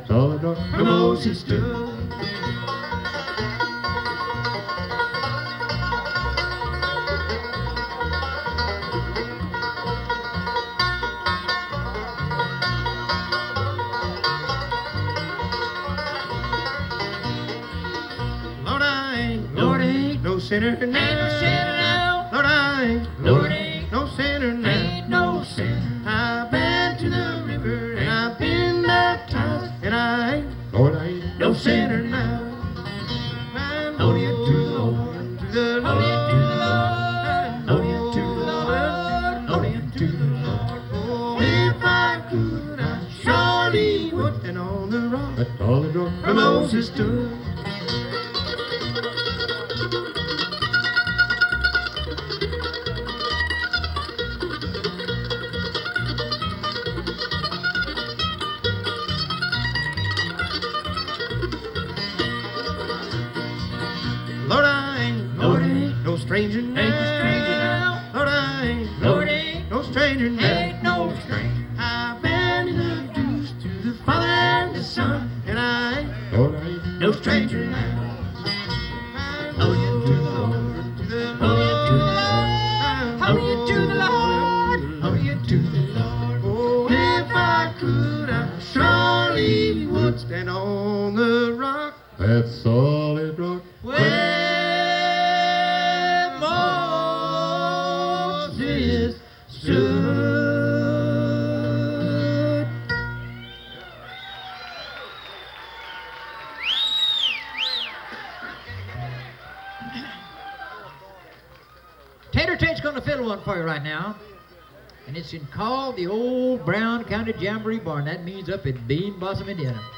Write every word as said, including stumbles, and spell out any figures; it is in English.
solid rock where Moses stood. Lord, I ain't, Lord, ain't no sinner now. Ain't no sinner now. Lord, I ain't, Lord, ain't no sinner now. Ain't no sinner. I've been to the river and I've been baptized, and I ain't, Lord, I ain't no sinner now. I'm only to the Lord, to the Lord, to the Lord, only to the Lord, only to the Lord. Oh, if I could, I surely would. And on the rock, that solid rock where Moses stood. Lord, I ain't, Lord, ain't no stranger now. Ain't no stranger now. Lord, I ain't, Lord, ain't no stranger now. Ain't no stranger. I've been introduced to the Father and the Son, and I ain't, Lord, I ain't no stranger now. Hallelujah to the Lord, to the Lord, hallelujah to the Lord, hallelujah to the Lord. Oh, if I could, I surely would stand on the rock, that solid rock, where Moses stood. Tater Tate's going to fiddle one for you right now. And it's in called the Old Brown County Jamboree Barn. That means up in Bean Blossom, Indiana.